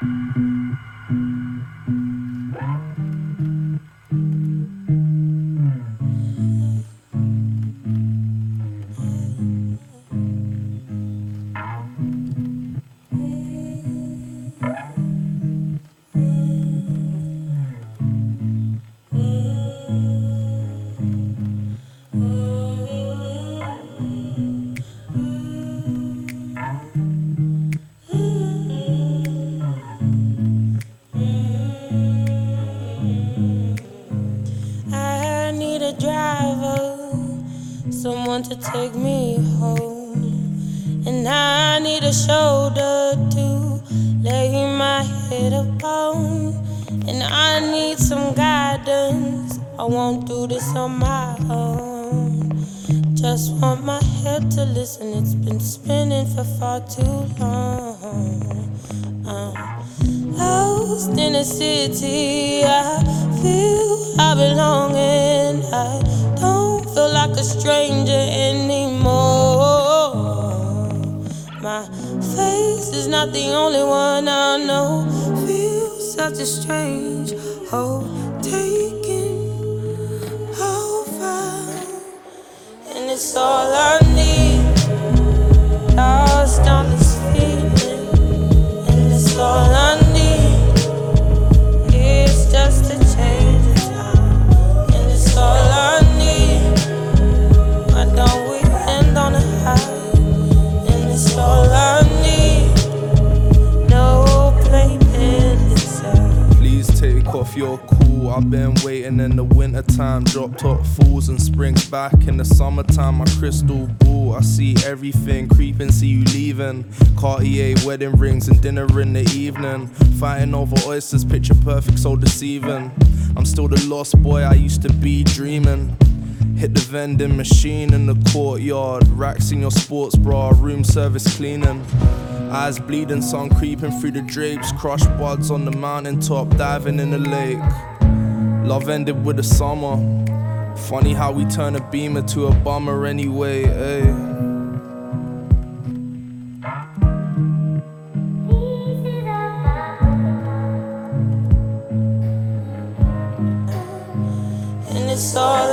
I need a driver, someone to take me home. And I need a shoulder to lay my head upon. And I need some guidance, I won't do this on my own. Just want my head to listen, it's been spinning for far too long. Lost in a city, I feel I belong, and I don't feel like a stranger anymore. My face is not the only one I know. Feels such a strange hold taking over, and it's all I need. Lost on this feeling, and it's all I need. It's just a change of time, and it's all I need. Why don't we end on a high? And it's all I need. No playpen inside. Please take off your cool. I've been waiting in the wintertime. Drop top falls and springs back in the summertime. My crystal ball, I see everything creeping, see you leaving. Cartier wedding rings and dinner in the evening. Fighting over oysters, picture perfect, so deceiving. I'm still the lost boy I used to be, dreaming. Hit the vending machine in the courtyard. Racks in your sports bra, room service cleaning. Eyes bleeding, sun creeping through the drapes. Crushed buds on the mountaintop, diving in the lake. Love ended with the summer. Funny how we turn a beamer to a bummer anyway, ayy. And it's all